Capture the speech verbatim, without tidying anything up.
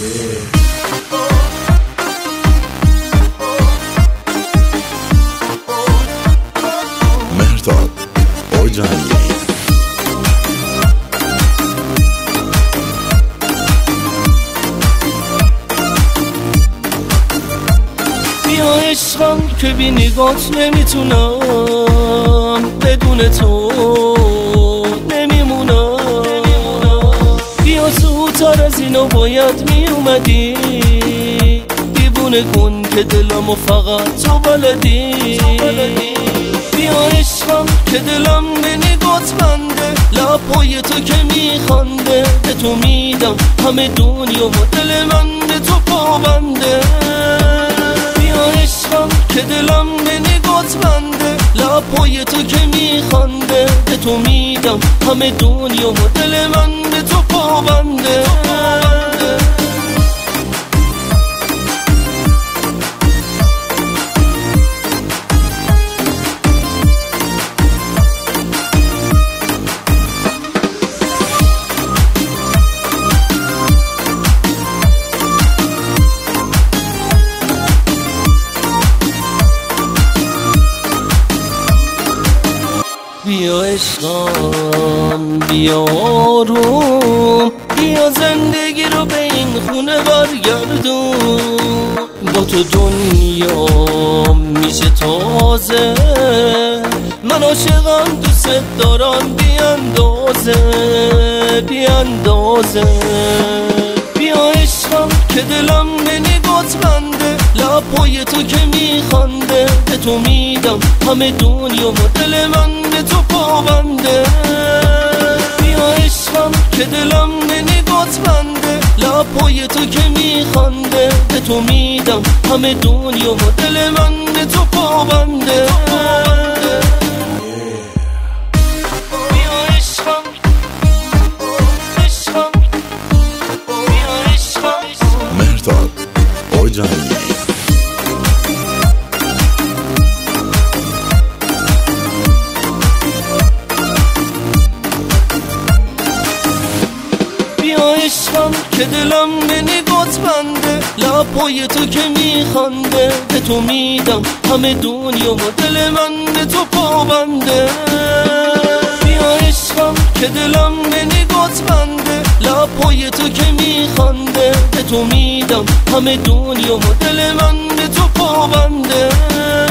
مهرداد اوجانی. بیا عشقم که بی نگات نمیتونم، بدون تو نمیمونم. بیا زودتر از اینو باید میومدی، دیوونه کن که دلمو فقط تو بلدی. بیا عشقم که دلم به نگات بنده، لبای تو که میخنده، به تو میدم همه دنیا و دل من به تو پابنده. بیا عشقم که دلم به نگات بنده، لبای تو که میخنده، به تو میدم همه دنیا و دل من به تو پابنده. بیا عشقم بیا آروم، بیا زندگی رو به این خونه برگردون. با تو دنیا میشه تازه، من عاشقم دوست دارم بی اندازه بی اندازه. بیا عشقم که دلم به نگات بنده، لبای تو که میخنده، به تو میدم همه دنیا و دل من به تو پابنده. بیا عشقم که دلم به نگات بنده، لبای تو که میخنده، به تو میدم همه دنیا و دل من به تو پابنده. مهرداد اوجانی. بیا عشقم که دلم به نگات بنده، لبای تو که میخنده، به تو میدم همه دنیا و دل من به تو پابنده. بیا عشقم که دلم به نگات بنده، لبای تو که میخنده، به تو میدم همه دنیا و دل من به تو پابنده.